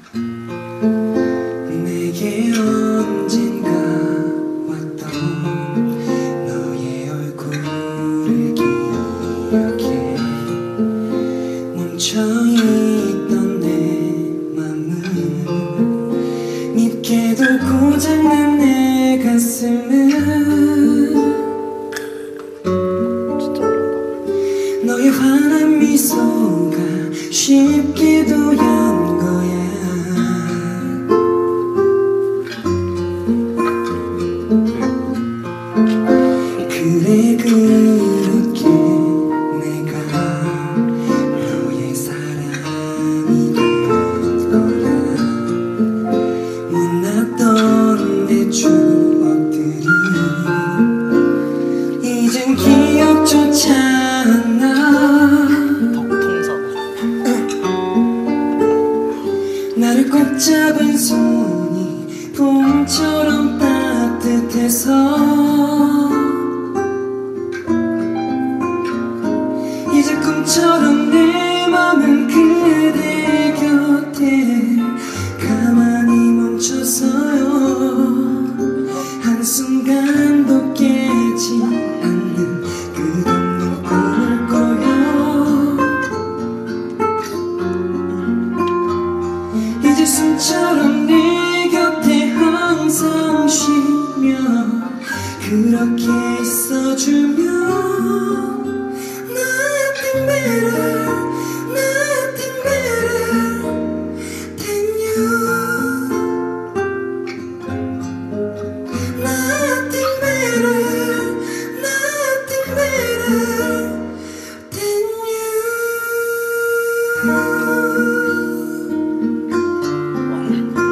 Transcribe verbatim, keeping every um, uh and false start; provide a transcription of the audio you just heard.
내게 언젠가 왔던 너의 얼굴을 기억해. 멈춰있던 내 맘은 밉게도 고장난 내 가슴은 너의 환한 미소가 쉽게도 연 거야. 그래 그렇게 내가 너의 사랑이 됐거나 못났던 내 추억들이 이젠 기억조차 안 나. 나를 꼭 잡은 손이 봄처럼 따뜻해서 이제 꿈처럼 내 맘은 그대 곁에 가만히 멈춰서요. 한순간도 깨지 않는 끝없는 꿈을 꿔요. 이제 숨처럼 네 곁에 항상 쉬며 그렇게 있어.